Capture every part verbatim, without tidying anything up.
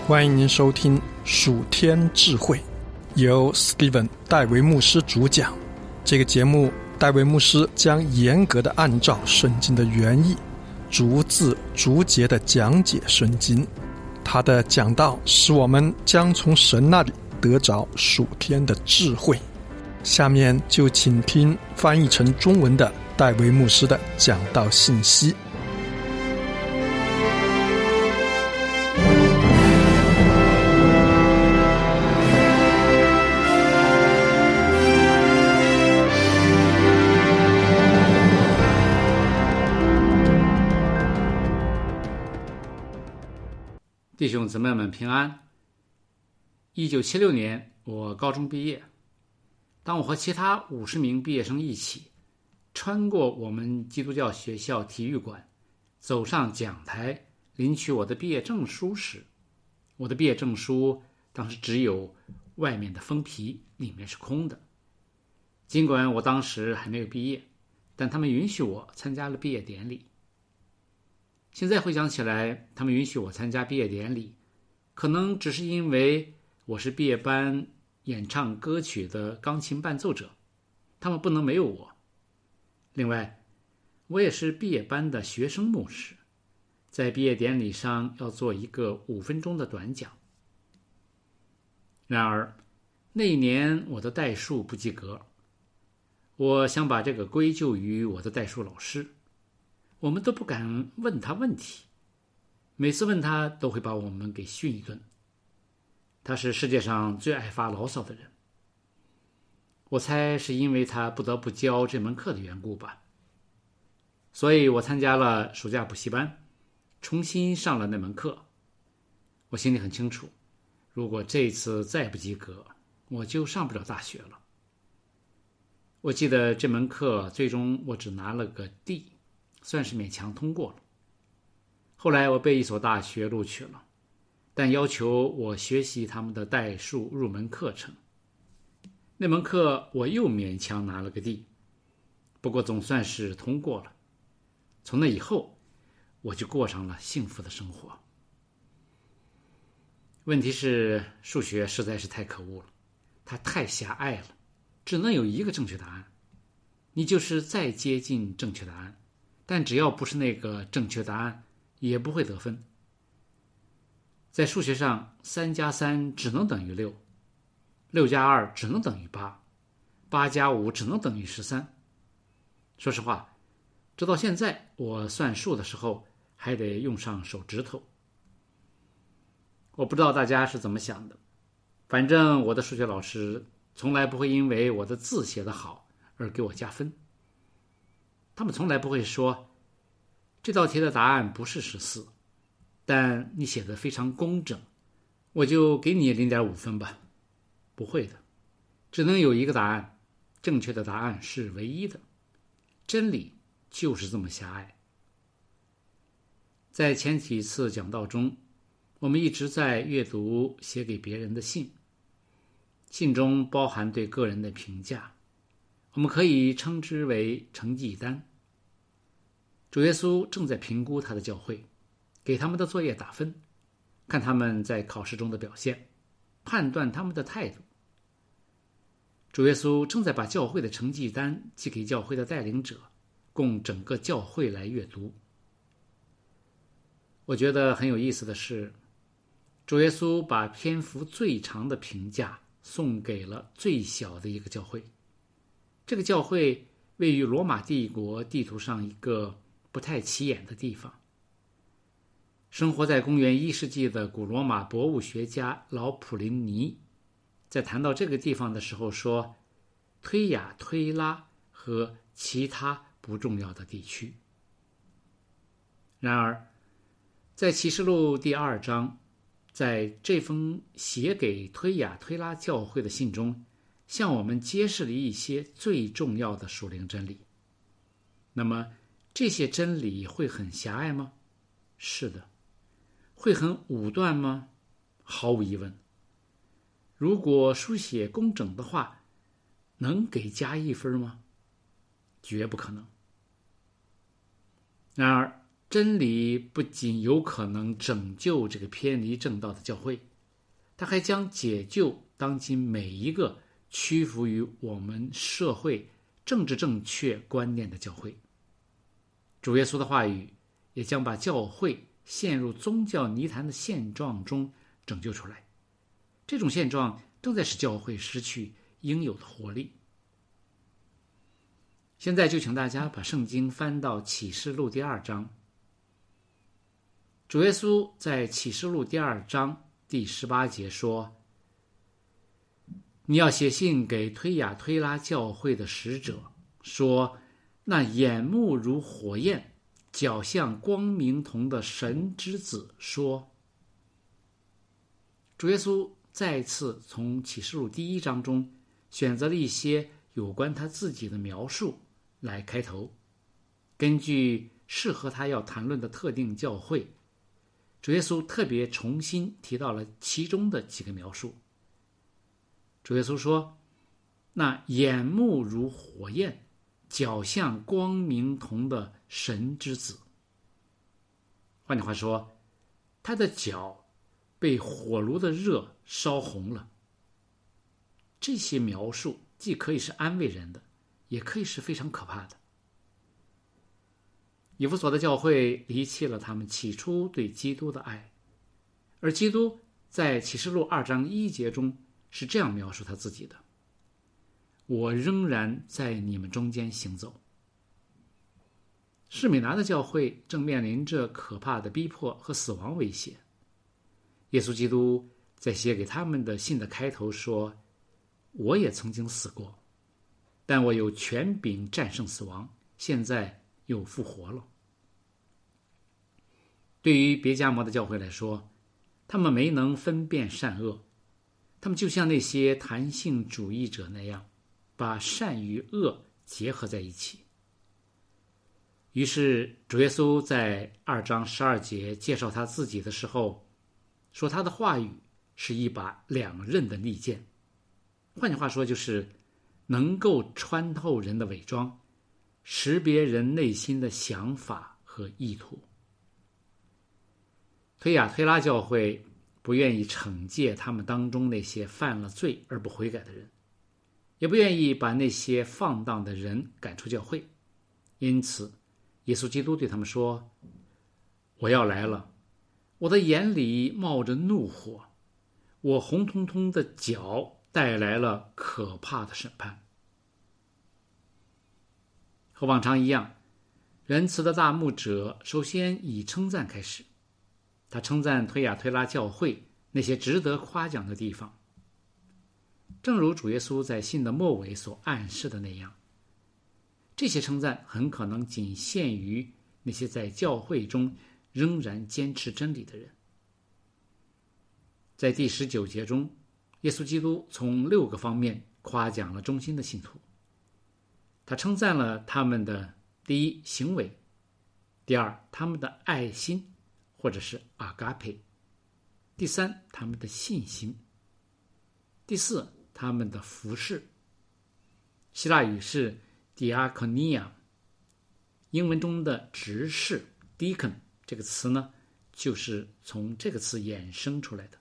欢迎您收听属天智慧，由 Steven 戴维牧师主讲。这个节目，戴维牧师将严格的按照圣经的原意，逐字逐节的讲解圣经。他的讲道使我们将从神那里得着属天的智慧。下面就请听翻译成中文的戴维牧师的讲道信息。 弟兄姊妹们平安。一九七六年我高中毕业，当我和其他五十名毕业生一起穿过我们基督教学校体育馆，走上讲台领取我的毕业证书时，我的毕业证书当时只有外面的封皮，里面是空的。尽管我当时还没有毕业，但他们允许我参加了毕业典礼。现在回想起来，他们允许我参加毕业典礼，可能只是因为我是毕业班演唱歌曲的钢琴伴奏者，他们不能没有我。另外，我也是毕业班的学生牧师，在毕业典礼上要做一个五分钟的短讲。然而，那一年我的代数不及格，我想把这个归咎于我的代数老师。我们都不敢问他问题，每次问他都会把我们给训一顿。他是世界上最爱发牢骚的人，我猜是因为他不得不教这门课的缘故吧。所以我参加了暑假补习班，重新上了那门课。我心里很清楚，如果这次再不及格，我就上不了大学了。我记得这门课最终我只拿了个 D，算是勉强通过了。后来我被一所大学录取了，但要求我学习他们的代数入门课程。那门课我又勉强拿了个 D， 不过总算是通过了。从那以后，我就过上了幸福的生活。问题是，数学实在是太可恶了，它太狭隘了，只能有一个正确答案。你就是再接近正确答案，但只要不是那个正确答案，也不会得分。在数学上，三加三只能等于六，六加二只能等于八，八加五只能等于十三。说实话，直到现在，我算数的时候还得用上手指头。我不知道大家是怎么想的，反正我的数学老师从来不会因为我的字写得好而给我加分。他们从来不会说，这道题的答案不是十四，但你写得非常工整，我就给你 零点五 分吧。不会的，只能有一个答案，正确的答案是唯一的。真理就是这么狭隘。在前几次讲道中，我们一直在阅读写给别人的信，信中包含对个人的评价，我们可以称之为成绩单。主耶稣正在评估他的教会，给他们的作业打分，看他们在考试中的表现，判断他们的态度。主耶稣正在把教会的成绩单寄给教会的带领者，供整个教会来阅读。我觉得很有意思的是，主耶稣把篇幅最长的评价送给了最小的一个教会。这个教会位于罗马帝国地图上一个不太起眼的地方。生活在公元一世纪的古罗马博物学家老普林尼在谈到这个地方的时候说，推雅推拉和其他不重要的地区。然而在启示录第二章，在这封写给推雅推拉教会的信中，向我们揭示了一些最重要的属灵真理。那么这些真理会很狭隘吗？是的。会很武断吗？毫无疑问。如果书写工整的话，能给加一分吗？绝不可能。然而真理不仅有可能拯救这个偏离正道的教会，它还将解救当今每一个屈服于我们社会政治正确观念的教会。主耶稣的话语也将把教会陷入宗教泥潭的现状中拯救出来。这种现状正在使教会失去应有的活力。现在就请大家把圣经翻到启示录第二章。主耶稣在启示录第二章第十八节说：你要写信给推雅推拉教会的使者，说那眼目如火焰，脚像光明铜的神之子说。主耶稣再次从启示录第一章中选择了一些有关他自己的描述来开头，根据适合他要谈论的特定教会，主耶稣特别重新提到了其中的几个描述。主耶稣说，那眼目如火焰，脚像光明铜的神之子。换句话说，他的脚被火炉的热烧红了。这些描述既可以是安慰人的，也可以是非常可怕的。以弗所的教会离弃了他们起初对基督的爱，而基督在启示录二章一节中是这样描述他自己的：我仍然在你们中间行走。士米拿的教会正面临着可怕的逼迫和死亡威胁。耶稣基督在写给他们的信的开头说，我也曾经死过，但我有权柄战胜死亡，现在又复活了。对于别迦摩的教会来说，他们没能分辨善恶，他们就像那些弹性主义者那样，把善与恶结合在一起。于是主耶稣在二章十二节介绍他自己的时候，说他的话语是一把两刃的利剑，换句话说，就是能够穿透人的伪装，识别人内心的想法和意图。推雅推拉教会不愿意惩戒他们当中那些犯了罪而不悔改的人，也不愿意把那些放荡的人赶出教会。因此耶稣基督对他们说，我要来了，我的眼里冒着怒火，我红彤彤的脚带来了可怕的审判。和往常一样，仁慈的大牧者首先以称赞开始，他称赞推雅推拉教会那些值得夸奖的地方。正如主耶稣在信的末尾所暗示的那样，这些称赞很可能仅限于那些在教会中仍然坚持真理的人。在第十九节中，耶稣基督从六个方面夸奖了忠心的信徒。他称赞了他们的第一，行为；第二，他们的爱心或者是阿嘎佩；第三，他们的信心；第四，他们的服事。希腊语是 diakonia， 英文中的执事 deacon 这个词呢，就是从这个词衍生出来的。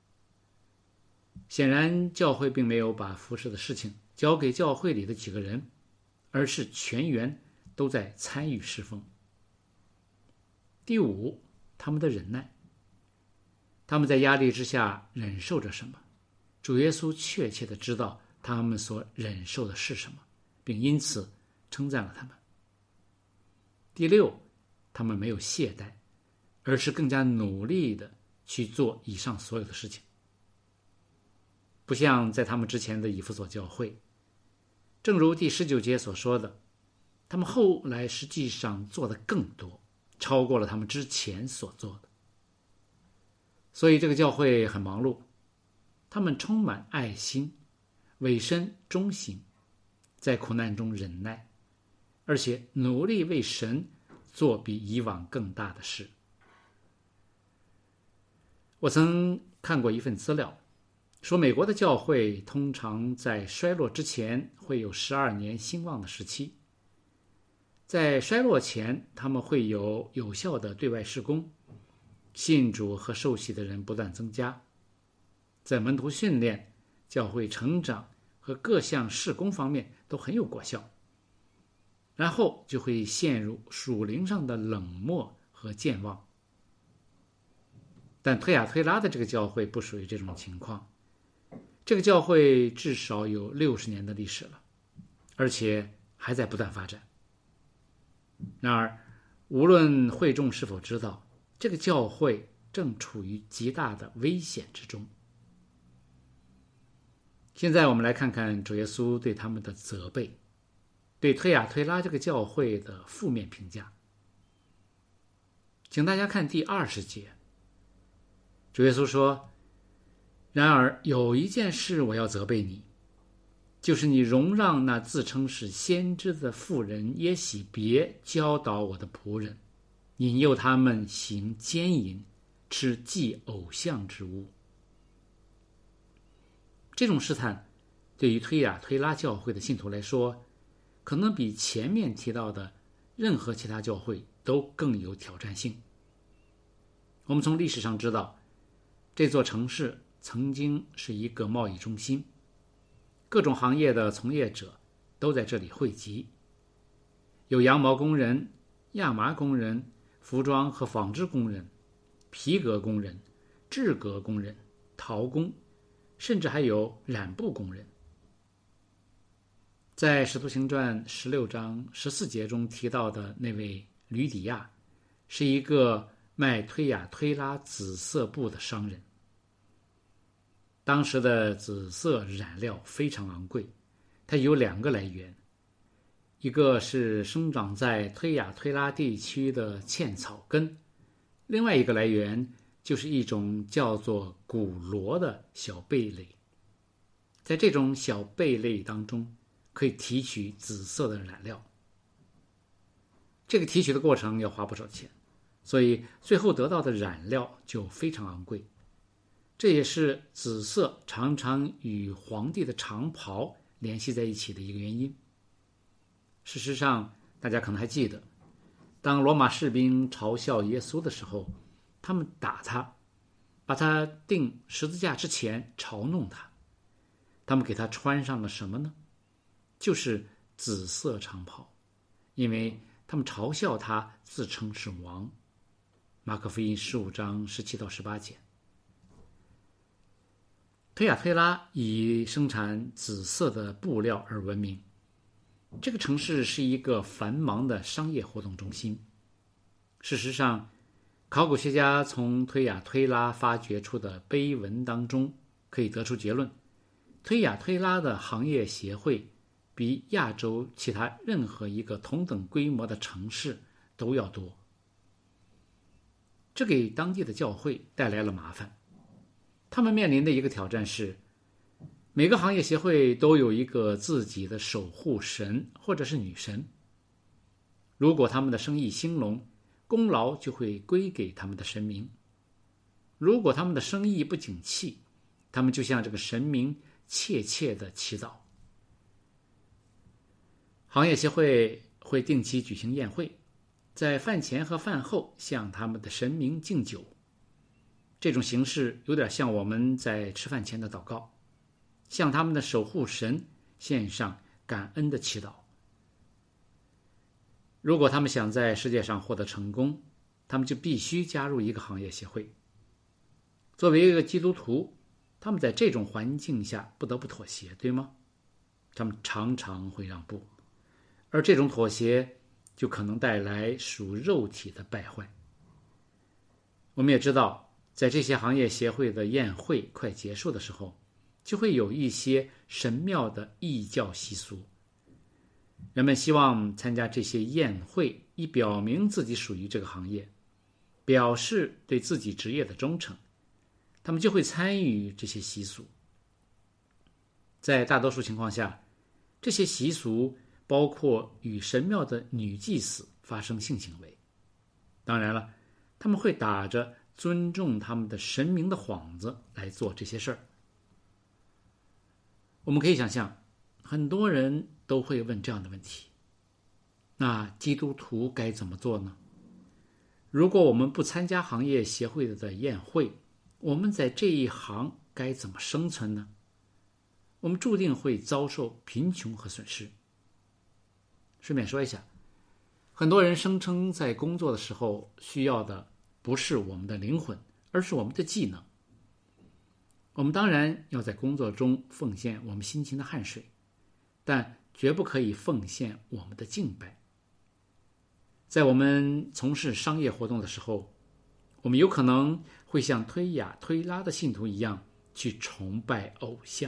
显然教会并没有把服事的事情交给教会里的几个人，而是全员都在参与侍奉。第五，他们的忍耐。他们在压力之下忍受着什么？主耶稣确切地知道他们所忍受的是什么，并因此称赞了他们。第六，他们没有懈怠，而是更加努力地去做以上所有的事情。不像在他们之前的以弗所教会，正如第十九节所说的，他们后来实际上做的更多，超过了他们之前所做的。所以这个教会很忙碌，他们充满爱心，委身忠心，在苦难中忍耐，而且努力为神做比以往更大的事。我曾看过一份资料，说美国的教会通常在衰落之前会有十二年兴旺的时期， 在衰落前，他们会有有效的对外事工，信主和受洗的人不断增加，在门徒训练、教会成长和各项事工方面都很有果效，然后就会陷入属灵上的冷漠和健忘。但推雅推拉的这个教会不属于这种情况，这个教会至少有六十年的历史了，而且还在不断发展。然而，无论会众是否知道，这个教会正处于极大的危险之中。现在我们来看看主耶稣对他们的责备，对推雅推拉这个教会的负面评价。请大家看第二十节，主耶稣说：“然而有一件事我要责备你，就是你容让那自称是先知的妇人耶洗别教导我的仆人，引诱他们行奸淫，吃祭偶像之物。”这种试探对于推雅推拉教会的信徒来说，可能比前面提到的任何其他教会都更有挑战性。我们从历史上知道，这座城市曾经是一个贸易中心，各种行业的从业者都在这里汇集，有羊毛工人、亚麻工人、服装和纺织工人、皮革工人、制革工人、陶工，甚至还有染布工人。在《使徒行传》十六章十四节中提到的那位吕底亚，是一个卖推雅推拉紫色布的商人。当时的紫色染料非常昂贵，它有两个来源，一个是生长在推雅推拉地区的茜草根，另外一个来源就是一种叫做古罗的小贝类。在这种小贝类当中，可以提取紫色的染料。这个提取的过程要花不少钱，所以最后得到的染料就非常昂贵。这也是紫色常常与皇帝的长袍联系在一起的一个原因。事实上，大家可能还记得，当罗马士兵嘲笑耶稣的时候，他们打他，把他钉十字架之前嘲弄他。他们给他穿上了什么呢？就是紫色长袍，因为他们嘲笑他自称是王。马可福音十五章十七到十八节。推雅推拉以生产紫色的布料而闻名，这个城市是一个繁忙的商业活动中心。事实上，考古学家从推雅推拉发掘出的碑文当中可以得出结论，推雅推拉的行业协会比亚洲其他任何一个同等规模的城市都要多。这给当地的教会带来了麻烦。他们面临的一个挑战是，每个行业协会都有一个自己的守护神或者是女神。如果他们的生意兴隆，功劳就会归给他们的神明；如果他们的生意不景气，他们就向这个神明切切地祈祷。行业协会会定期举行宴会，在饭前和饭后向他们的神明敬酒。这种形式有点像我们在吃饭前的祷告，向他们的守护神献上感恩的祈祷。如果他们想在世界上获得成功，他们就必须加入一个行业协会。作为一个基督徒，他们在这种环境下不得不妥协，对吗？他们常常会让步，而这种妥协就可能带来属肉体的败坏。我们也知道，在这些行业协会的宴会快结束的时候，就会有一些神庙的异教习俗。人们希望参加这些宴会，以表明自己属于这个行业，表示对自己职业的忠诚，他们就会参与这些习俗。在大多数情况下，这些习俗包括与神庙的女祭司发生性行为。当然了，他们会打着尊重他们的神明的幌子来做这些事儿。我们可以想象，很多人都会问这样的问题： 那基督徒该怎么做呢？如果我们不参加行业协会的宴会，我们在这一行该怎么生存呢？我们注定会遭受贫穷和损失。顺便说一下，很多人声称在工作的时候需要的不是我们的灵魂，而是我们的技能。我们当然要在工作中奉献我们辛勤的汗水，但绝不可以奉献我们的敬拜。在我们从事商业活动的时候，我们有可能会像推雅推拉的信徒一样去崇拜偶像。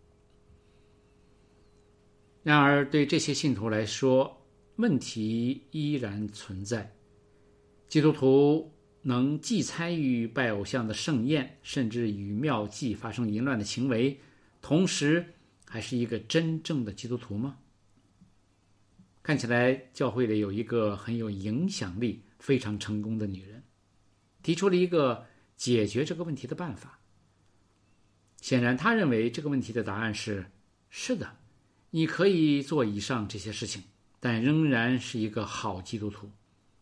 然而对这些信徒来说，问题依然存在。基督徒能既参与拜偶像的盛宴，甚至与庙妓发生淫乱的行为，同时还是一个真正的基督徒吗？看起来教会里有一个很有影响力、非常成功的女人，提出了一个解决这个问题的办法。显然她认为这个问题的答案是：是的，你可以做以上这些事情，但仍然是一个好基督徒。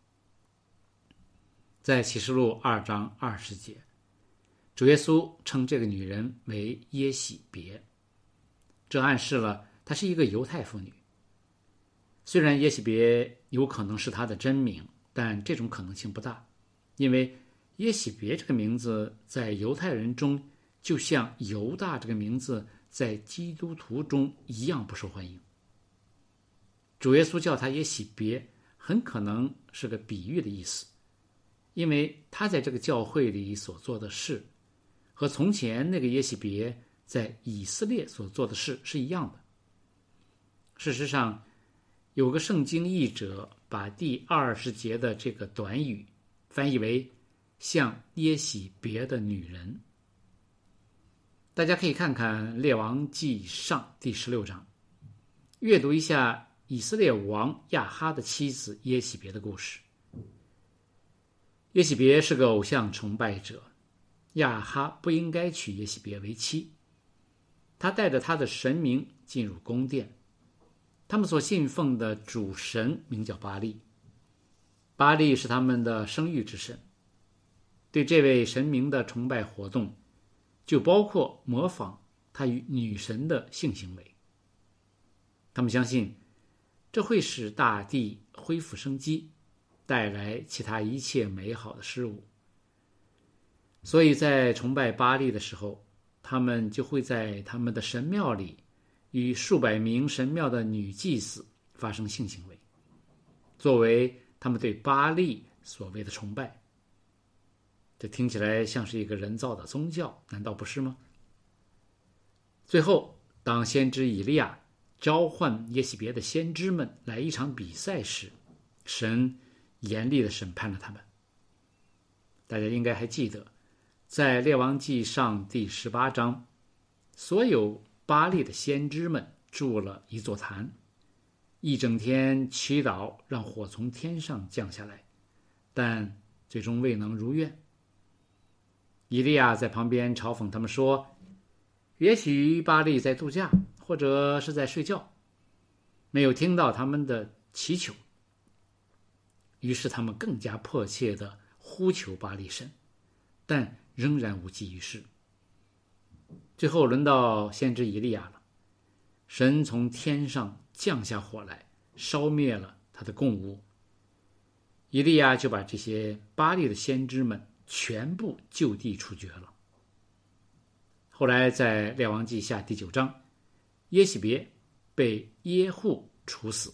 在启示录二章二十节，主耶稣称这个女人为耶洗别，这暗示了她是一个犹太妇女。虽然耶洗别有可能是她的真名，但这种可能性不大，因为耶洗别这个名字在犹太人中就像犹大这个名字在基督徒中一样不受欢迎。主耶稣叫她耶洗别，很可能是个比喻的意思，因为他在这个教会里所做的事和从前那个耶洗别在以色列所做的事是一样的。事实上，有个圣经译者把第二十节的这个短语翻译为像耶洗别的女人。大家可以看看列王纪上第十六章，阅读一下以色列王亚哈的妻子耶洗别的故事。耶洗别是个偶像崇拜者，亚哈不应该娶耶洗别为妻。他带着他的神明进入宫殿，他们所信奉的主神名叫巴力，巴力是他们的生育之神。对这位神明的崇拜活动就包括模仿他与女神的性行为。他们相信这会使大地恢复生机，带来其他一切美好的事物。所以在崇拜巴力的时候，他们就会在他们的神庙里与数百名神庙的女祭司发生性行为，作为他们对巴力所谓的崇拜。这听起来像是一个人造的宗教，难道不是吗？最后，当先知以利亚召唤耶洗别的先知们来一场比赛时，神严厉地审判了他们。大家应该还记得，在列王纪上第十八章，所有巴力的先知们筑了一座坛，一整天祈祷让火从天上降下来，但最终未能如愿。以利亚在旁边嘲讽他们说，也许巴力在度假，或者是在睡觉，没有听到他们的祈求。于是他们更加迫切地呼求巴力神，但仍然无济于事。最后轮到先知以利亚了，神从天上降下火来，烧灭了他的供物。以利亚就把这些巴力的先知们全部就地处决了。后来在列王记下第九章，耶洗别被耶户处死。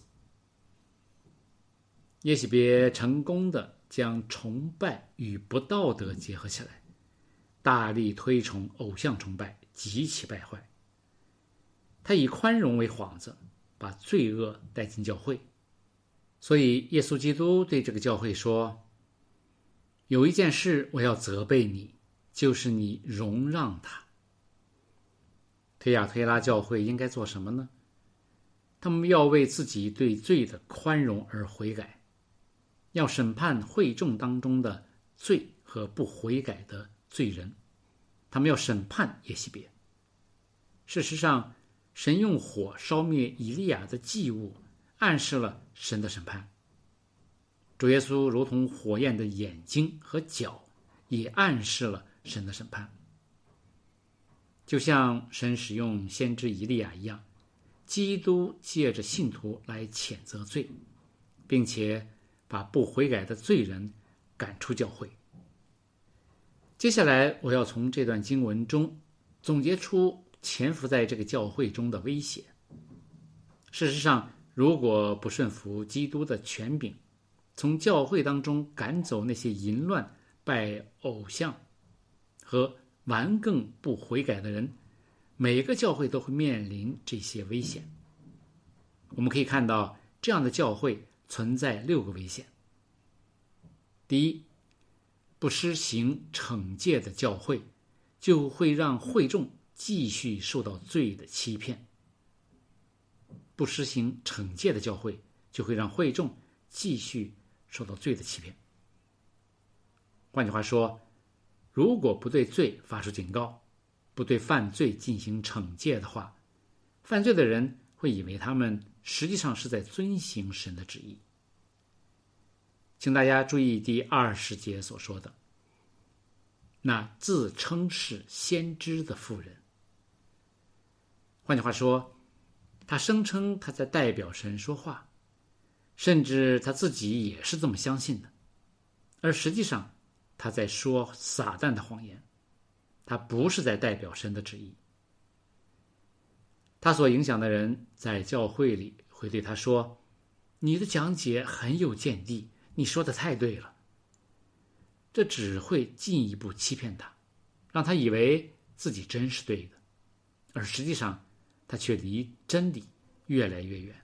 耶洗别成功地将崇拜与不道德结合起来，大力推崇偶像崇拜，极其败坏。他以宽容为幌子，把罪恶带进教会。所以耶稣基督对这个教会说，有一件事我要责备你，就是你容让他。推雅推拉教会应该做什么呢？他们要为自己对罪的宽容而悔改，要审判会众当中的罪和不悔改的罪人，他们要审判耶洗别。事实上，神用火烧灭以利亚的祭物， 暗示了神的审判。主耶稣如同火焰的眼睛和脚，也暗示了神的审判。就像神使用先知以利亚一样，基督借着信徒来谴责罪，并且把不悔改的罪人赶出教会。接下来我要从这段经文中总结出潜伏在这个教会中的威胁。事实上，如果不顺服基督的权柄，从教会当中赶走那些淫乱、拜偶像和顽梗不悔改的人，每个教会都会面临这些危险。我们可以看到，这样的教会存在六个危险。第一，不施行惩戒的教会，就会让会众继续受到罪的欺骗。不施行惩戒的教会，就会让会众继续受到罪的欺骗。换句话说，如果不对罪发出警告，不对犯罪进行惩戒的话，犯罪的人会以为他们实际上是在遵行神的旨意。请大家注意第二十节所说的，那自称是先知的妇人。换句话说，他声称他在代表神说话，甚至他自己也是这么相信的，而实际上他在说撒旦的谎言，他不是在代表神的旨意。他所影响的人在教会里会对他说，你的讲解很有见地，你说的太对了。这只会进一步欺骗他，让他以为自己真是对的，而实际上他却离真理越来越远。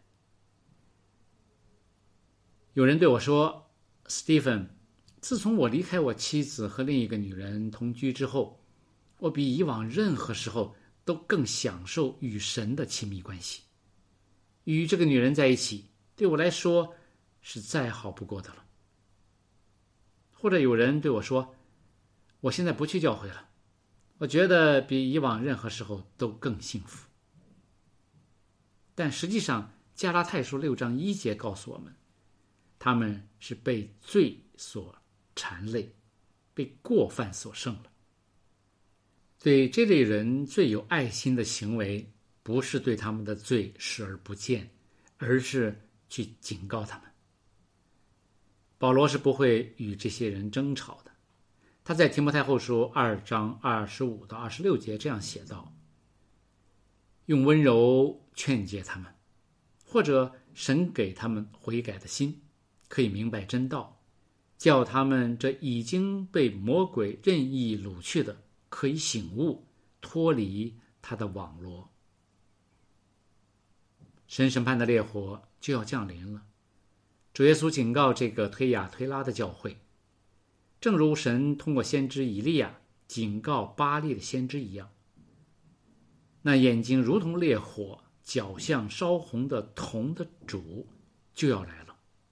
有人对我说，史蒂芬，自从我离开我妻子和另一个女人同居之后，我比以往任何时候都更享受与神的亲密关系。与这个女人在一起，对我来说是再好不过的了。或者有人对我说，我现在不去教会了，我觉得比以往任何时候都更幸福。但实际上，加拉太书六章一节告诉我们，他们是被罪所缠累，被过犯所胜了。对这类人最有爱心的行为，不是对他们的罪视而不见，而是去警告他们。保罗是不会与这些人争吵的。他在提摩太后书二章二十五到二十六节这样写道，用温柔劝诫他们，或者神给他们悔改的心，可以明白真道，叫他们这已经被魔鬼任意掳去的，可以醒悟，脱离他的网罗。神审判的烈火就要降临了。主耶稣警告这个推雅推拉的教会，正如神通过先知以利亚警告巴力的先知一样，那眼睛如同烈火，脚像烧红的铜的主就要来了。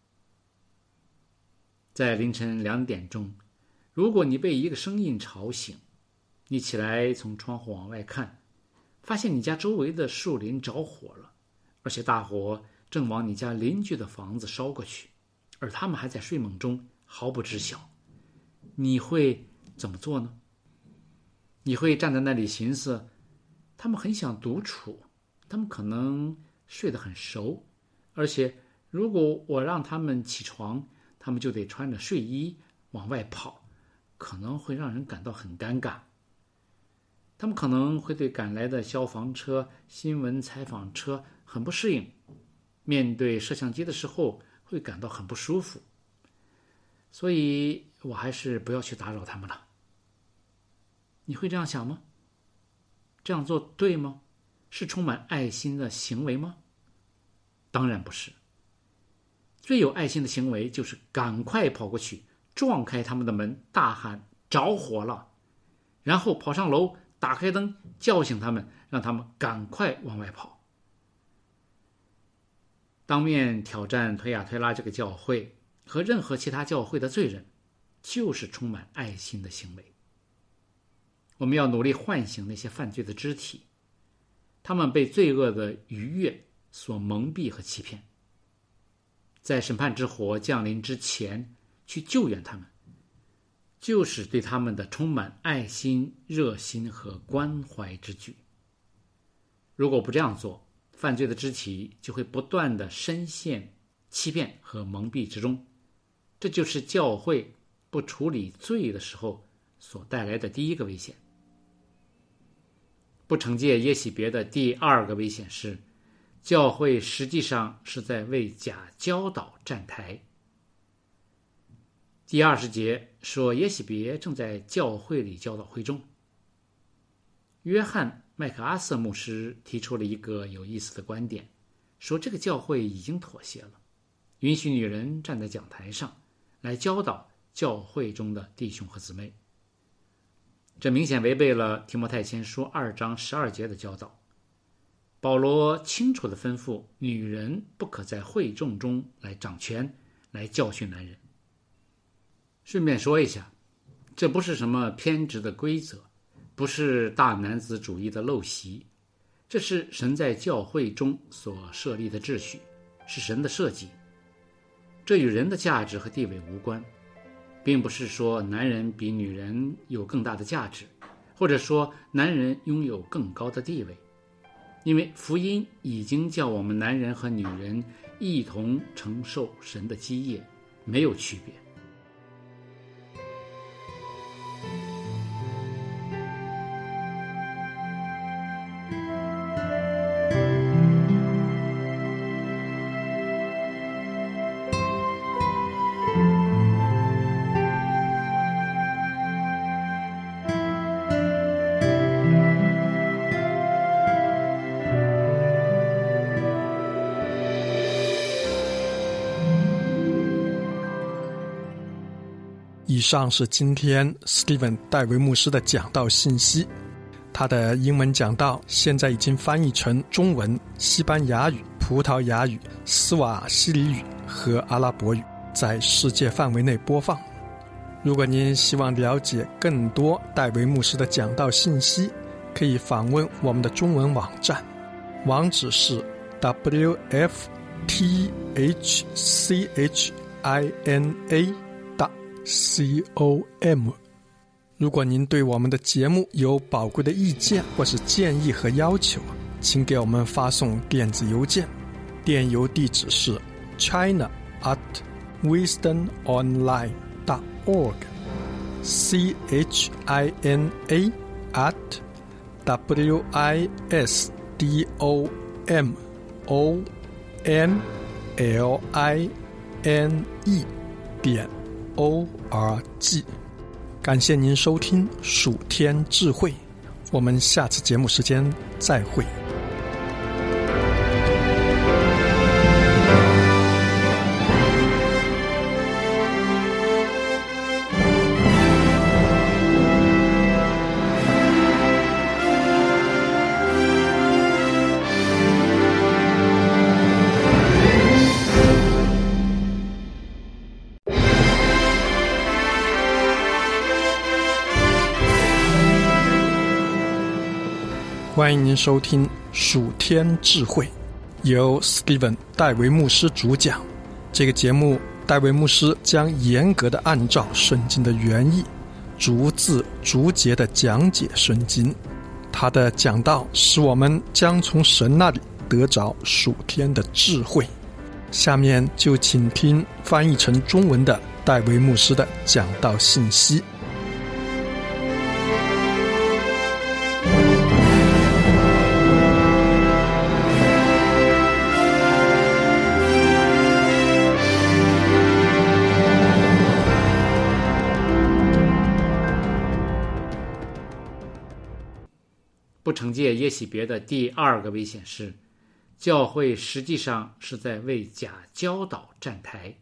在凌晨两点钟，如果你被一个声音吵醒，你起来从窗户往外看，发现你家周围的树林着火了，而且大火正往你家邻居的房子烧过去，而他们还在睡梦中毫不知晓，你会怎么做呢？你会站在那里寻思，他们很想独处，他们可能睡得很熟，而且如果我让他们起床，他们就得穿着睡衣往外跑，可能会让人感到很尴尬。他们可能会对赶来的消防车、新闻采访车很不适应，面对摄像机的时候会感到很不舒服，所以我还是不要去打扰他们了。你会这样想吗？这样做对吗？是充满爱心的行为吗？当然不是。最有爱心的行为就是赶快跑过去，撞开他们的门，大喊着火了，然后跑上楼，打开灯，叫醒他们，让他们赶快往外跑。当面挑战推雅推拉这个教会和任何其他教会的罪人，就是充满爱心的行为。我们要努力唤醒那些犯罪的肢体，他们被罪恶的愉悦所蒙蔽和欺骗， 在审判之火降临之前去救援他们，就是对他们的充满爱心、热心和关怀之举。如果不这样做，犯罪的肢体就会不断地深陷欺骗和蒙蔽之中，这就是教会不处理罪的时候所带来的第一个危险。不惩戒耶洗别的第二个危险是，教会实际上是在为假教导站台。第二十节说，耶洗别正在教会里教导会众。约翰麦克阿瑟牧师提出了一个有意思的观点，说这个教会已经妥协了，允许女人站在讲台上来教导教会中的弟兄和姊妹。这明显违背了提摩太前书二章十二节的教导。保罗清楚地吩咐女人不可在会众中来掌权，来教训男人。顺便说一下，这不是什么偏执的规则，不是大男子主义的陋习，这是神在教会中所设立的秩序，是神的设计。这与人的价值和地位无关，并不是说男人比女人有更大的价值，或者说男人拥有更高的地位，因为福音已经叫我们男人和女人一同承受神的基业，没有区别。 以上是今天 Steven 戴维牧师的讲道信息。他的英文讲道现在已经翻译成中文、西班牙语、葡萄牙语、斯瓦希里语和阿拉伯语，在世界范围内播放。如果您希望了解更多戴维牧师的讲道信息，可以访问我们的中文网站，网址是 w f t h c h i n a com。 如果您对我们的节目有宝贵的意见或是建议和要求，请给我们发送电子邮件，电邮地址是 china at wisdom online dot org c h i n a at w i s d o m o n l i n e 点O R G。 感谢您收听属天智慧，我们下次节目时间再会。欢迎您收听属天智慧，由 Steven 戴维牧师主讲。这个节目，戴维牧师将严格的按照圣经的原意，逐字逐节的讲解圣经。他的讲道使我们将从神那里得着属天的智慧。下面就请听翻译成中文的戴维牧师的讲道信息。 不惩戒耶洗别的第二个危险是，教会实际上是在为假教导站台。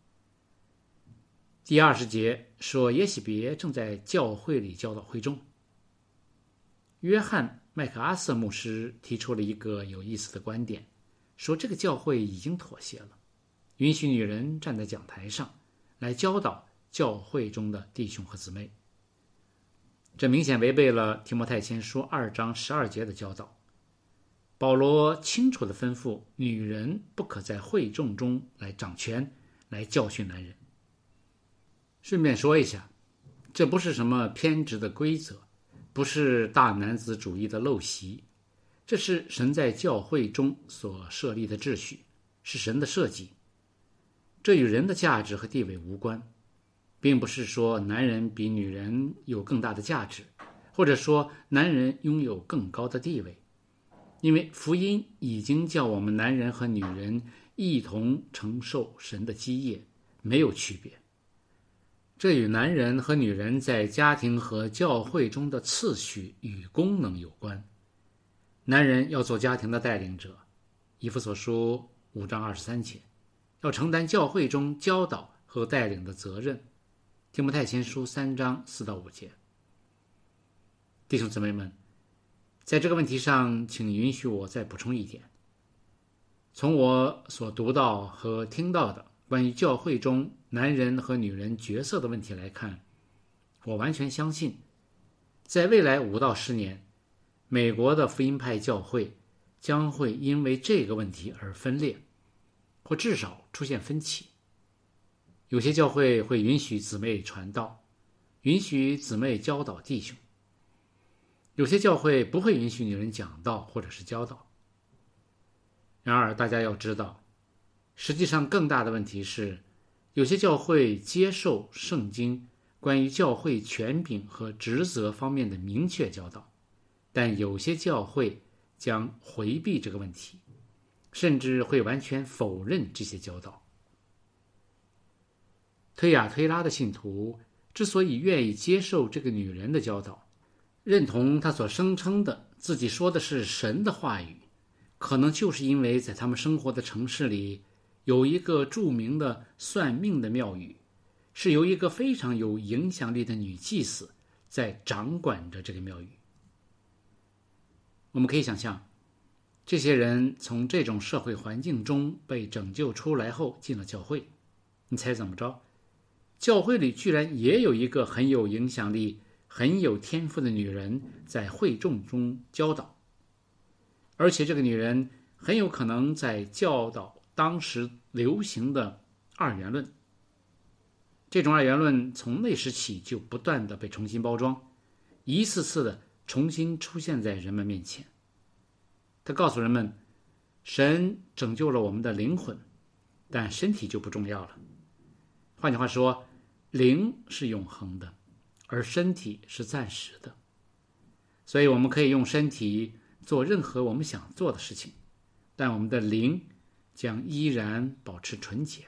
第二十节说，耶洗别正在教会里教导会众。约翰麦克阿瑟牧师提出了一个有意思的观点，说这个教会已经妥协了，允许女人站在讲台上来教导教会中的弟兄和姊妹。这明显违背了提摩太前书二章十二节的教导。 保罗清楚地吩咐女人不可在会众中来掌权，来教训男人。顺便说一下，这不是什么偏执的规则，不是大男子主义的陋习，这是神在教会中所设立的秩序，是神的设计。这与人的价值和地位无关，并不是说男人比女人有更大的价值，或者说男人拥有更高的地位。因为福音已经叫我们男人和女人一同承受神的基业，没有区别。这与男人和女人在家庭和教会中的次序与功能有关。男人要做家庭的带领者，以弗所书五章二十三节，要承担教会中教导和带领的责任，提摩太前书三章四到五节。弟兄姊妹们，在这个问题上，请允许我再补充一点。从我所读到和听到的关于教会中男人和女人角色的问题来看，我完全相信，在未来五到十年，美国的福音派教会将会因为这个问题而分裂，或至少出现分歧。有些教会会允许姊妹传道，允许姊妹教导弟兄；有些教会不会允许女人讲道或者是教导。然而大家要知道，实际上更大的问题是，有些教会接受圣经关于教会权柄和职责方面的明确教导，但有些教会将回避这个问题，甚至会完全否认这些教导。推雅推拉的信徒之所以愿意接受这个女人的教导，认同她所声称的自己说的是神的话语，可能就是因为在他们生活的城市里有一个著名的算命的庙宇，是由一个非常有影响力的女祭司在掌管着这个庙宇。我们可以想象，这些人从这种社会环境中被拯救出来后进了教会，你猜怎么着？教会里居然也有一个很有影响力、很有天赋的女人在会众中教导，而且这个女人很有可能在教导当时流行的二元论。这种二元论从那时起就不断的被重新包装，一次次的重新出现在人们面前。他告诉人们，神拯救了我们的灵魂，但身体就不重要了。换句话说，灵是永恒的，而身体是暂时的。所以我们可以用身体做任何我们想做的事情，但我们的灵将依然保持纯洁。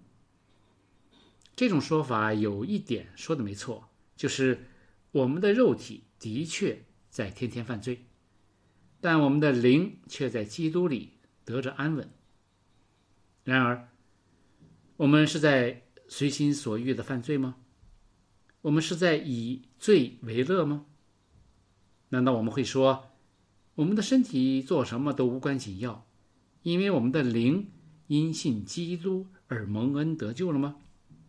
这种说法有一点说的没错，就是我们的肉体的确在天天犯罪，但我们的灵却在基督里得着安稳。然而，我们是在随心所欲的犯罪吗？我们是在以罪为乐吗？难道我们会说，我们的身体做什么都无关紧要，因为我们的灵因信基督而蒙恩得救了吗？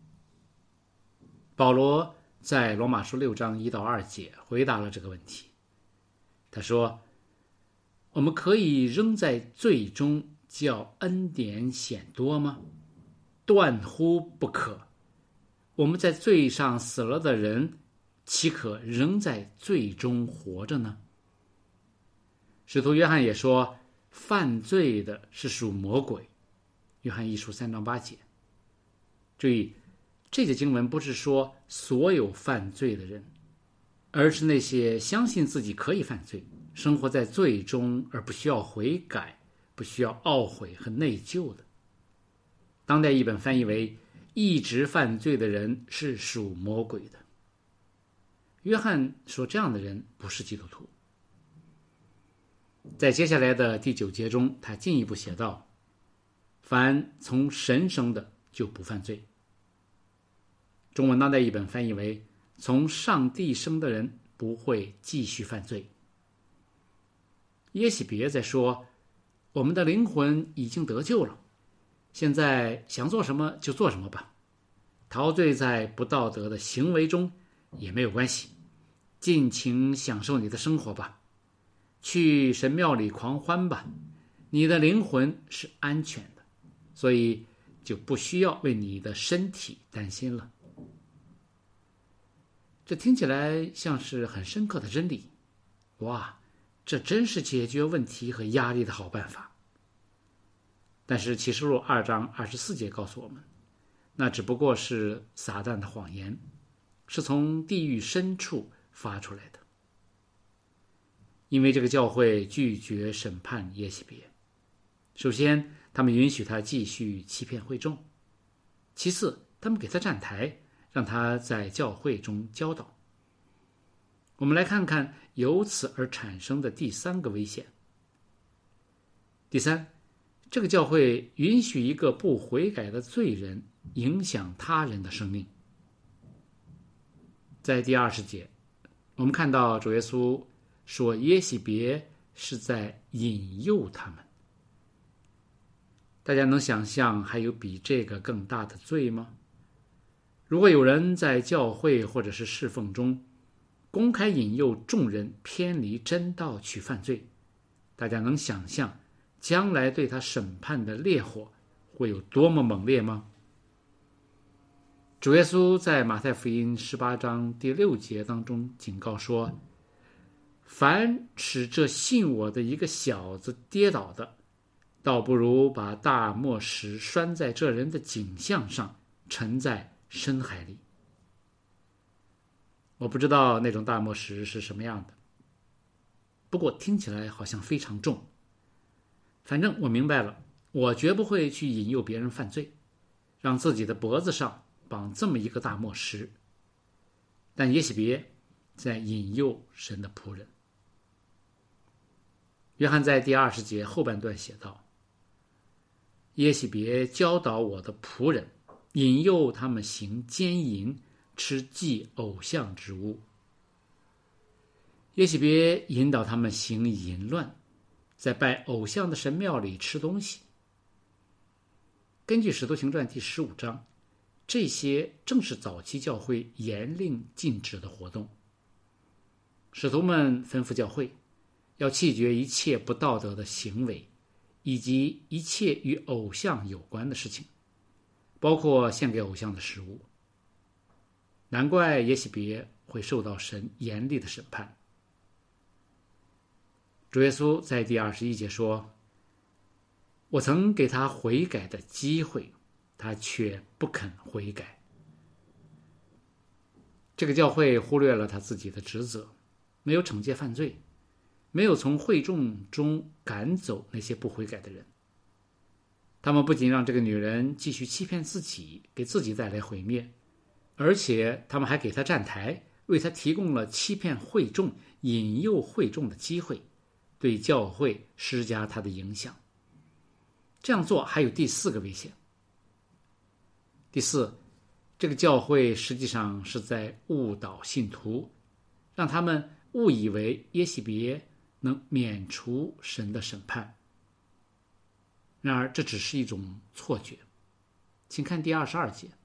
保罗在罗马书六章一到二节回答了这个问题。他说，我们可以仍在罪中叫恩典显多吗？断乎不可。我们在罪上死了的人，岂可仍在罪中活着呢？使徒约翰也说，犯罪的是属魔鬼。约翰一书三章八节。注意，这节经文不是说所有犯罪的人，而是那些相信自己可以犯罪，生活在罪中而不需要悔改，不需要懊悔和内疚的。当代译本翻译为一直犯罪的人是属魔鬼的。约翰说这样的人不是基督徒。在接下来的第九节中，他进一步写道，凡从神生的就不犯罪。中文当代译本翻译为从上帝生的人不会继续犯罪。耶洗别在说，我们的灵魂已经得救了，现在想做什么就做什么吧，陶醉在不道德的行为中也没有关系，尽情享受你的生活吧。 去神庙里狂欢吧，你的灵魂是安全的，所以就不需要为你的身体担心了。这听起来像是很深刻的真理。哇，这真是解决问题和压力的好办法。但是启示录二章二十四节告诉我们，那只不过是撒旦的谎言，是从地狱深处发出来的。因为这个教会拒绝审判耶洗别，首先他们允许他继续欺骗会众，其次他们给他站台，让他在教会中教导。我们来看看由此而产生的第三个危险。第三，这个教会允许一个不悔改的罪人影响他人的生命。在第二十节，我们看到主耶稣说耶洗别是在引诱他们。大家能想象还有比这个更大的罪吗？如果有人在教会或者是侍奉中公开引诱众人偏离真道去犯罪，大家能想象将来对他审判的烈火会有多么猛烈吗？主耶稣在马太福音十八章第六节当中警告说，凡使这信我的一个小子跌倒的，倒不如把大磨石拴在这人的颈项上，沉在深海里。我不知道那种大磨石是什么样的，不过听起来好像非常重。反正我明白了，我绝不会去引诱别人犯罪，让自己的脖子上绑这么一个大磨石。但耶洗别在引诱神的仆人。约翰在第二十节后半段写道，耶洗别教导我的仆人，引诱他们行奸淫，吃祭偶像之物。耶洗别引导他们行淫乱，在拜偶像的神庙里吃东西。根据《使徒行传》第十五章，这些正是早期教会严令禁止的活动。使徒们吩咐教会要弃绝一切不道德的行为，以及一切与偶像有关的事情，包括献给偶像的食物。难怪耶洗别会受到神严厉的审判。主耶稣在第二十一节说，我曾给他悔改的机会，他却不肯悔改。这个教会忽略了他自己的职责，没有惩戒犯罪，没有从会众中赶走那些不悔改的人。他们不仅让这个女人继续欺骗自己，给自己带来毁灭，而且他们还给她站台，为她提供了欺骗会众、引诱会众的机会，对教会施加他的影响。这样做还有第四个危险。第四，这个教会实际上是在误导信徒，让他们误以为耶洗别能免除神的审判。然而这只是一种错觉。请看第二十二节，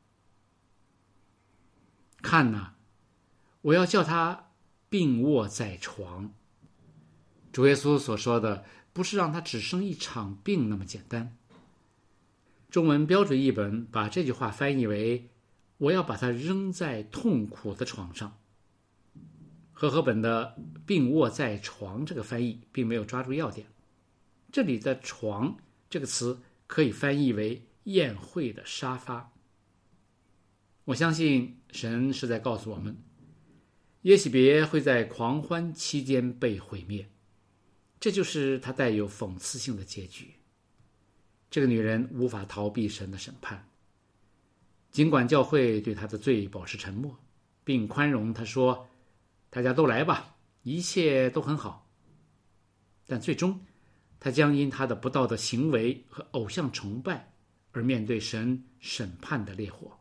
看哪，我要叫他病卧在床。主耶稣所说的不是让他只生一场病那么简单。中文标准译本把这句话翻译为，我要把他扔在痛苦的床上。和合本的病卧在床这个翻译并没有抓住要点。这里的床这个词可以翻译为宴会的沙发。我相信神是在告诉我们，耶洗别会在狂欢期间被毁灭，这就是他带有讽刺性的结局。这个女人无法逃避神的审判，尽管教会对她的罪保持沉默，并宽容她说，大家都来吧，一切都很好。但最终她将因她的不道德行为和偶像崇拜而面对神审判的烈火。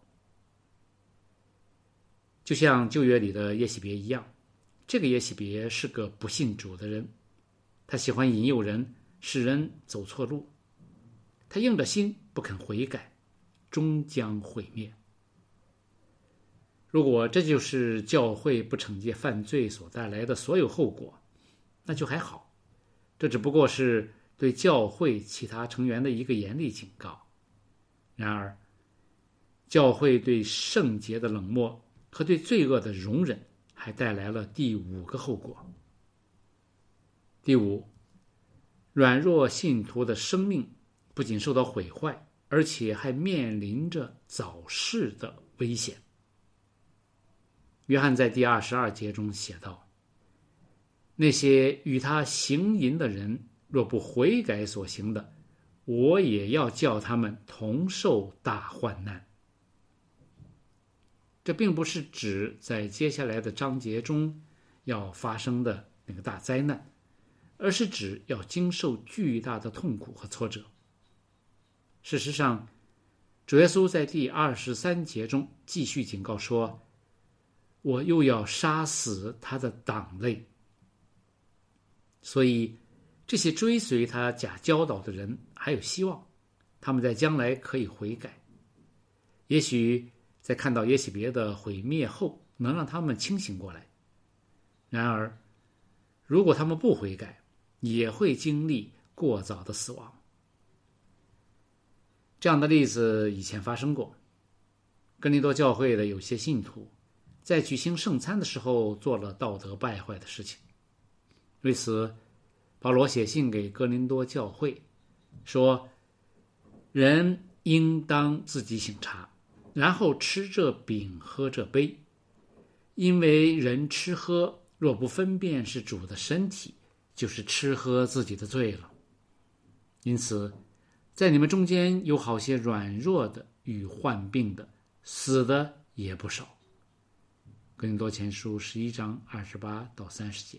就像旧约里的耶洗别一样，这个耶洗别是个不信主的人，他喜欢引诱人，使人走错路，他硬着心不肯悔改，终将毁灭。如果这就是教会不惩戒犯罪所带来的所有后果，那就还好。 这只不过是对教会其他成员的一个严厉警告。然而，教会对圣洁的冷漠和对罪恶的容忍还带来了第五个后果。第五，软弱信徒的生命不仅受到毁坏，而且还面临着早逝的危险。约翰在第二十二节中写道：那些与他行淫的人，若不悔改所行的，我也要叫他们同受大患难。这并不是指在接下来的章节中要发生的那个大灾难，而是指要经受巨大的痛苦和挫折。事实上，主耶稣在第二十三节中继续警告说：我又要杀死他的党类。所以这些追随他假教导的人还有希望，他们在将来可以悔改。也许在看到耶洗别的毁灭后，能让他们清醒过来。然而，如果他们不悔改，也会经历过早的死亡。这样的例子以前发生过。哥林多教会的有些信徒在举行圣餐的时候做了道德败坏的事情。为此，保罗写信给哥林多教会说：人应当自己省察，然后吃这饼喝这杯，因为人吃喝若不分辨是主的身体，就是吃喝自己的罪了。因此在你们中间有好些软弱的与患病的，死的也不少。哥林多前书十一章二十八到三十节。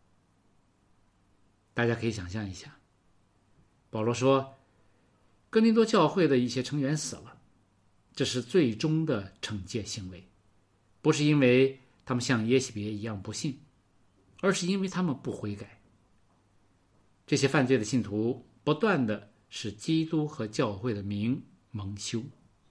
大家可以想象一下，保罗说哥林多教会的一些成员死了，这是最终的惩戒行为，不是因为他们像耶洗别一样不信，而是因为他们不悔改。这些犯罪的信徒不断的使基督和教会的名蒙羞。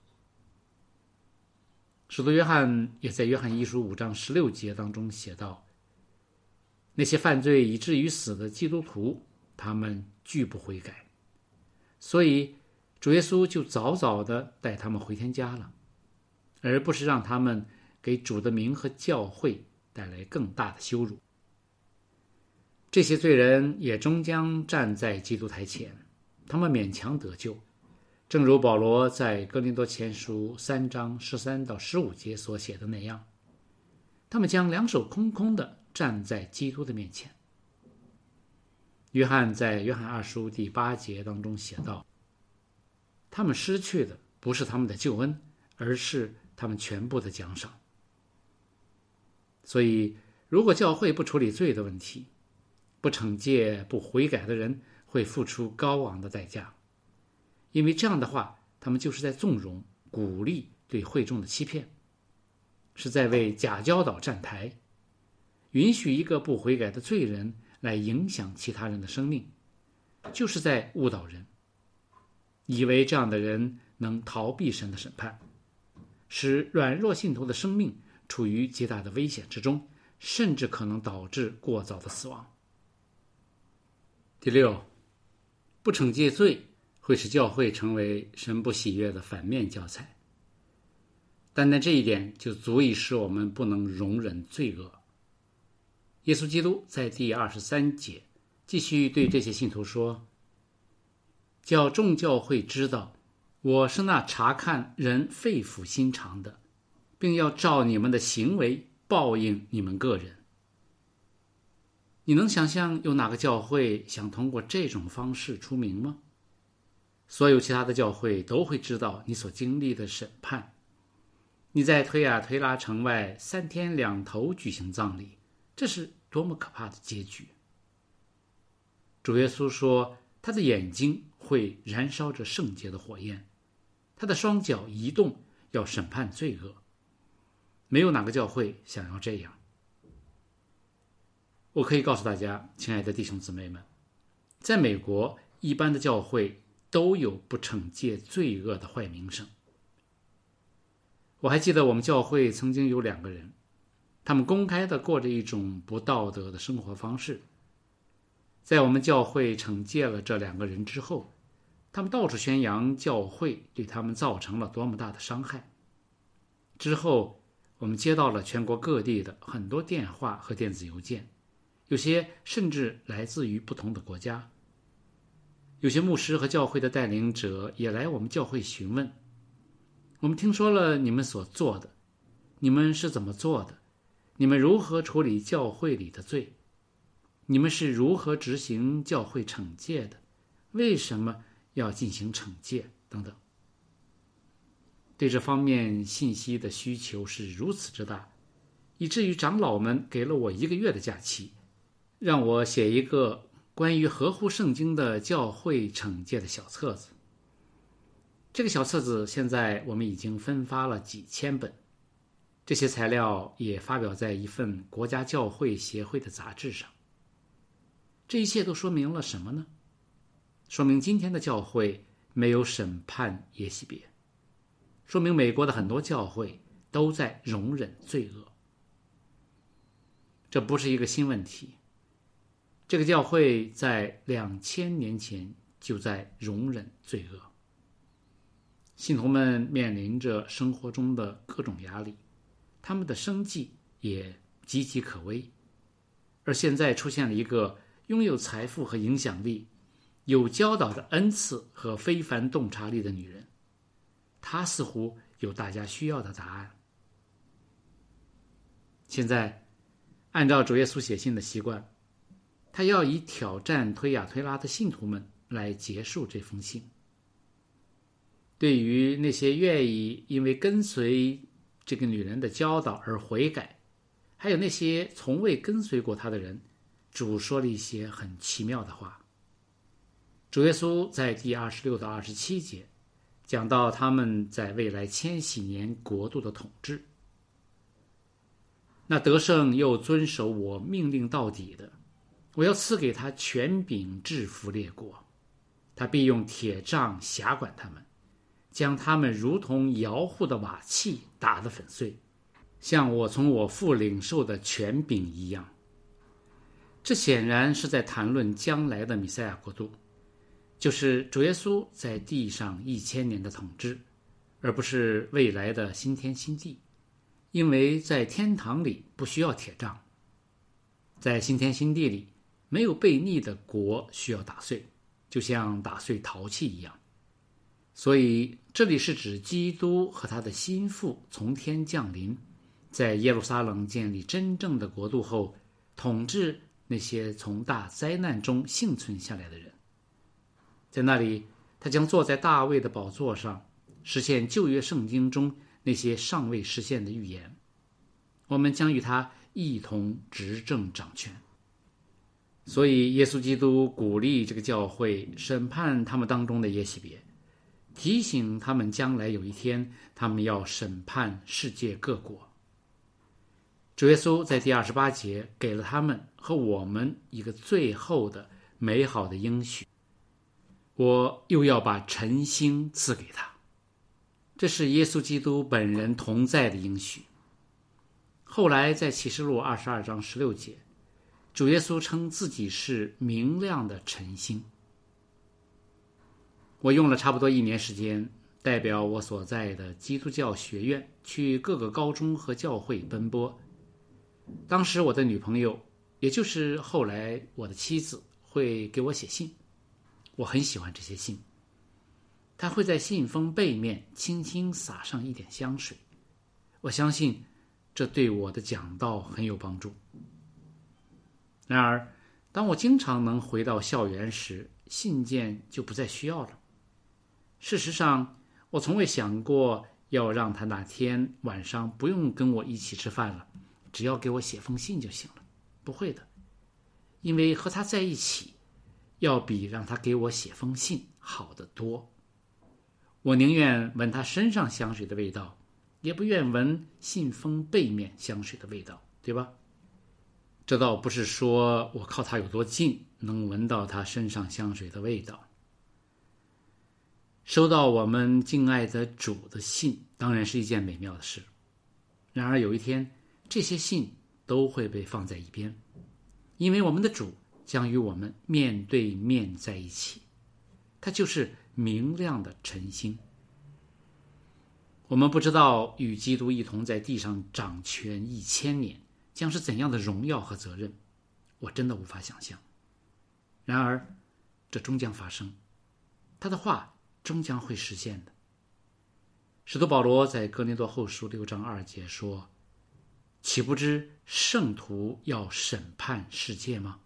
使徒约翰也在约翰一书五章十六节当中写道：那些犯罪以至于死的基督徒，他们拒不悔改，所以主耶稣就早早的带他们回天家了，而不是让他们给主的名和教会带来更大的羞辱。这些罪人也终将站在基督台前，他们勉强得救，正如保罗在哥林多前书三章十三到十五节所写的那样，他们将两手空空的站在基督的面前。约翰在约翰二书第八节当中写道：他们失去的不是他们的救恩，而是他们全部的奖赏。所以如果教会不处理罪的问题，不惩戒不悔改的人，会付出高昂的代价。因为这样的话，他们就是在纵容鼓励对会众的欺骗，是在为假教导站台，允许一个不悔改的罪人来影响其他人的生命，就是在误导人，以为这样的人能逃避神的审判，使软弱信徒的生命处于极大的危险之中，甚至可能导致过早的死亡。第六，不惩戒罪会使教会成为神不喜悦的反面教材，单单这一点就足以使我们不能容忍罪恶。耶稣基督在第二十三节继续对这些信徒说：叫众教会知道，我是那查看人肺腑心肠的，并要照你们的行为报应你们个人。你能想象有哪个教会想通过这种方式出名吗？所有其他的教会都会知道你所经历的审判。你在推亚推拉城外三天两头举行葬礼，这是多么可怕的结局。主耶稣说，他的眼睛会燃烧着圣洁的火焰，他的双脚移动，要审判罪恶。没有哪个教会想要这样。我可以告诉大家，亲爱的弟兄姊妹们，在美国，一般的教会都有不惩戒罪恶的坏名声。我还记得我们教会曾经有两个人，他们公开地过着一种不道德的生活方式。 在我们教会惩戒了这两个人之后，他们到处宣扬教会对他们造成了多么大的伤害。之后我们接到了全国各地的很多电话和电子邮件，有些甚至来自于不同的国家。有些牧师和教会的带领者也来我们教会询问，我们听说了你们所做的，你们是怎么做的？你们如何处理教会里的罪？你们是如何执行教会惩戒的？为什么要进行惩戒？等等。对这方面信息的需求是如此之大，以至于长老们给了我一个月的假期，让我写一个关于合乎圣经的教会惩戒的小册子。这个小册子现在我们已经分发了几千本，这些材料也发表在一份国家教会协会的杂志上。这一切都说明了什么呢？说明今天的教会没有审判耶洗别，说明美国的很多教会都在容忍罪恶。这不是一个新问题，这个教会在两千年前就在容忍罪恶。信徒们面临着生活中的各种压力，他们的生计也岌岌可危。而现在出现了一个拥有财富和影响力，有教导的恩赐和非凡洞察力的女人，她似乎有大家需要的答案。现在按照主耶稣写信的习惯，他要以挑战推雅推拉的信徒们来结束这封信。对于那些愿意因为跟随这个女人的教导而悔改，还有那些从未跟随过她的人，主说了一些很奇妙的话。主耶稣在第二十六到二十七节讲到他们在未来千禧年国度的统治。那得胜又遵守我命令到底的，我要赐给他权柄制服列国，他必用铁杖辖管他们，将他们如同摇户的瓦器打得粉碎，像我从我父领受的权柄一样。这显然是在谈论将来的弥赛亚国度，就是主耶稣在地上一千年的统治，而不是未来的新天新地。因为在天堂里不需要铁杖，在新天新地里没有悖逆的国需要打碎，就像打碎陶器一样。所以这里是指基督和他的心腹从天降临，在耶路撒冷建立真正的国度后，统治那些从大灾难中幸存下来的人。在那里，他将坐在大卫的宝座上，实现旧约圣经中那些尚未实现的预言。我们将与他一同执政掌权。所以耶稣基督鼓励这个教会审判他们当中的耶洗别，提醒他们将来有一天他们要审判世界各国。主耶稣在第二十八节给了他们和我们一个最后的美好的应许，我又要把晨星赐给他。这是耶稣基督本人同在的应许。后来在启示录二十二章十六节，主耶稣称自己是明亮的晨星。我用了差不多一年时间，代表我所在的基督教学院去各个高中和教会奔波。当时我的女朋友，也就是后来我的妻子，会给我写信，我很喜欢这些信。他会在信封背面轻轻撒上一点香水，我相信这对我的讲道很有帮助。然而当我经常能回到校园时，信件就不再需要了。事实上，我从未想过要让他那天晚上不用跟我一起吃饭了，只要给我写封信就行了。不会的，因为和他在一起要比让他给我写封信好得多。我宁愿闻他身上香水的味道，也不愿闻信封背面香水的味道，对吧？这倒不是说我靠他有多近，能闻到他身上香水的味道。收到我们敬爱的主的信，当然是一件美妙的事。然而有一天，这些信都会被放在一边，因为我们的主将与我们面对面在一起，它就是明亮的晨星。我们不知道与基督一同在地上掌权一千年将是怎样的荣耀和责任，我真的无法想象。然而这终将发生，他的话终将会实现的。使徒保罗在哥林多后书六章二节说，岂不知圣徒要审判世界吗？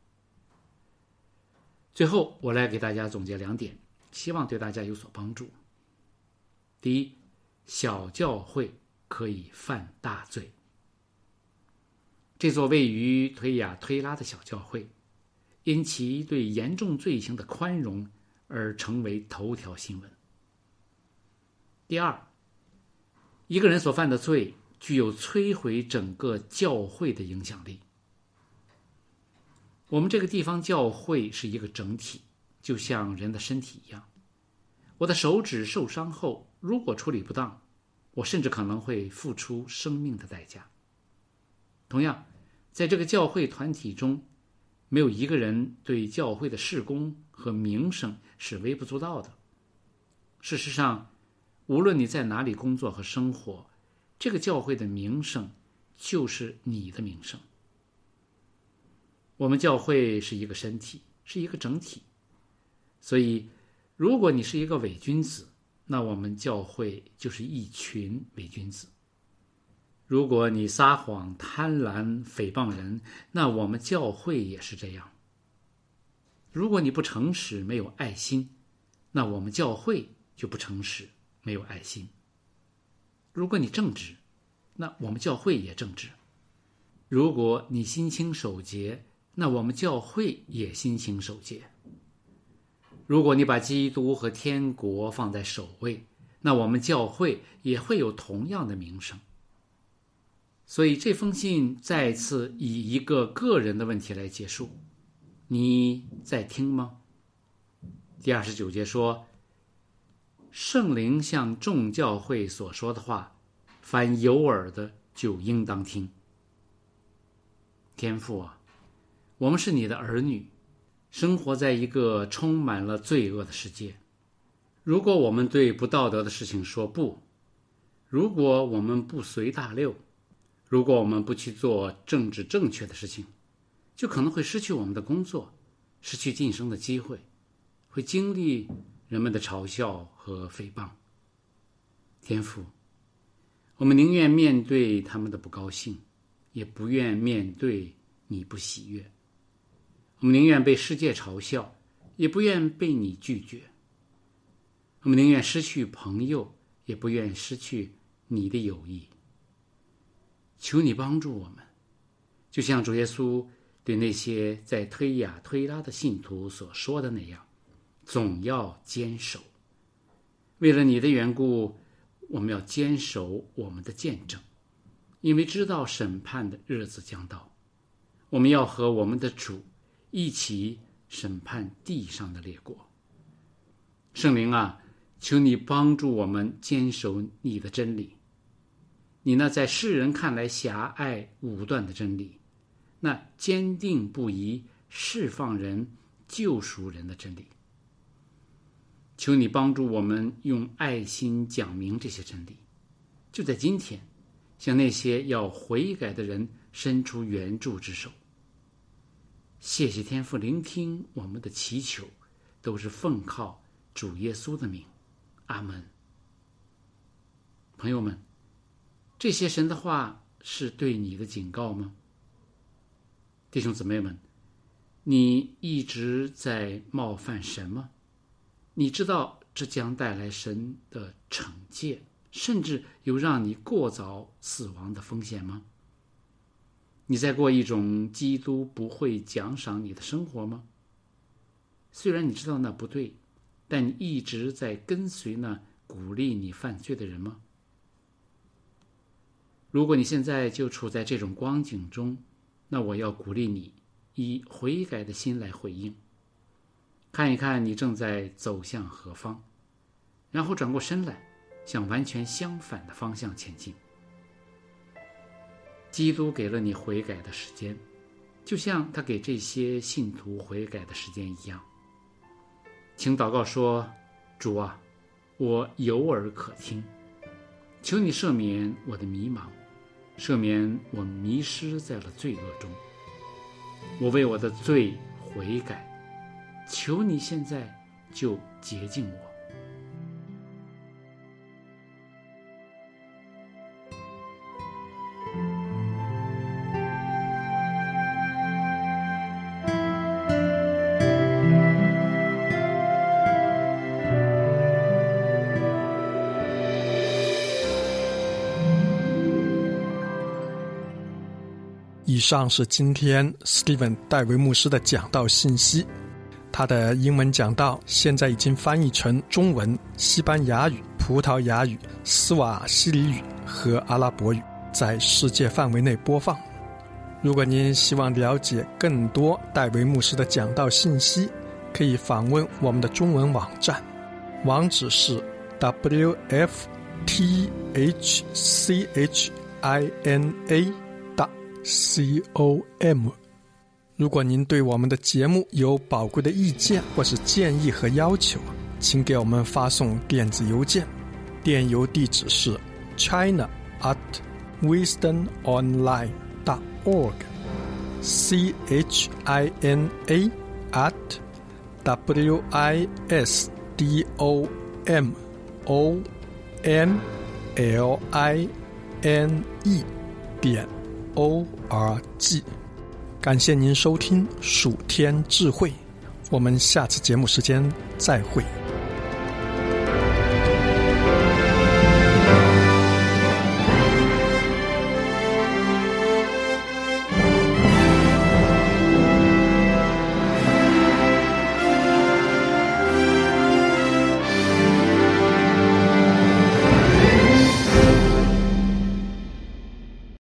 最后我来给大家总结两点，希望对大家有所帮助。第一，小教会可以犯大罪。这座位于推雅推拉的小教会，因其对严重罪行的宽容而成为头条新闻。第二，一个人所犯的罪具有摧毁整个教会的影响力。我们这个地方教会是一个整体，就像人的身体一样。我的手指受伤后，如果处理不当，我甚至可能会付出生命的代价。同样，在这个教会团体中，没有一个人对教会的事工和名声是微不足道的。事实上，无论你在哪里工作和生活，这个教会的名声就是你的名声。我们教会是一个身体，是一个整体，所以如果你是一个伪君子，那我们教会就是一群伪君子。如果你撒谎、贪婪、诽谤人，那我们教会也是这样。如果你不诚实、没有爱心，那我们教会就不诚实、没有爱心。如果你正直，那我们教会也正直。如果你心清守节，那我们教会也心清守节。如果你把基督和天国放在首位，那我们教会也会有同样的名声。所以这封信再次以一个个人的问题来结束，你在听吗？第二十九节说，圣灵向众教会所说的话，凡有耳的就应当听。天父啊，我们是你的儿女，生活在一个充满了罪恶的世界。如果我们对不道德的事情说不，如果我们不随大流，如果我们不去做政治正确的事情，就可能会失去我们的工作，失去晋升的机会，会经历人们的嘲笑和诽谤。天父，我们宁愿面对他们的不高兴，也不愿面对你不喜悦。我们宁愿被世界嘲笑，也不愿被你拒绝。我们宁愿失去朋友，也不愿失去你的友谊。求你帮助我们，就像主耶稣对那些在推雅推拉的信徒所说的那样，总要坚守。为了你的缘故，我们要坚守我们的见证，因为知道审判的日子将到。我们要和我们的主一起审判地上的列国。圣灵啊，求你帮助我们坚守你的真理，你那在世人看来狭隘武断的真理，那坚定不移释放人救赎人的真理。求你帮助我们用爱心讲明这些真理，就在今天向那些要悔改的人伸出援助之手。谢谢天父聆听我们的祈求，都是奉靠主耶稣的名，阿们。朋友们，这些神的话是对你的警告吗？弟兄姊妹们，你一直在冒犯神吗？你知道这将带来神的惩戒，甚至有让你过早死亡的风险吗？你在过一种基督不会奖赏你的生活吗？虽然你知道那不对，但你一直在跟随那鼓励你犯罪的人吗？如果你现在就处在这种光景中，那我要鼓励你以悔改的心来回应，看一看你正在走向何方，然后转过身来，向完全相反的方向前进。基督给了你悔改的时间， 就像他给这些信徒悔改的时间一样。请祷告说，主啊，我有耳可听，求你赦免我的迷茫，赦免我迷失在了罪恶中。我为我的罪悔改，求你现在就洁净我。 以上是今天 Steven 戴维牧师的讲道信息。他的英文讲道现在已经翻译成中文、西班牙语、葡萄牙语、斯瓦希里语和阿拉伯语，在世界范围内播放。如果您希望了解更多戴维牧师的讲道信息，可以访问我们的中文网站，网址是 w f t h c h i n a c o m。 如果您对我们的节目有宝贵的意见或是建议和要求，请给我们发送电子邮件，电邮地址是 china at wisdom online dot org c h i n a at w i s d o m o n l i n e 点O R G。 感谢您收听蜀天智慧，我们下次节目时间再会。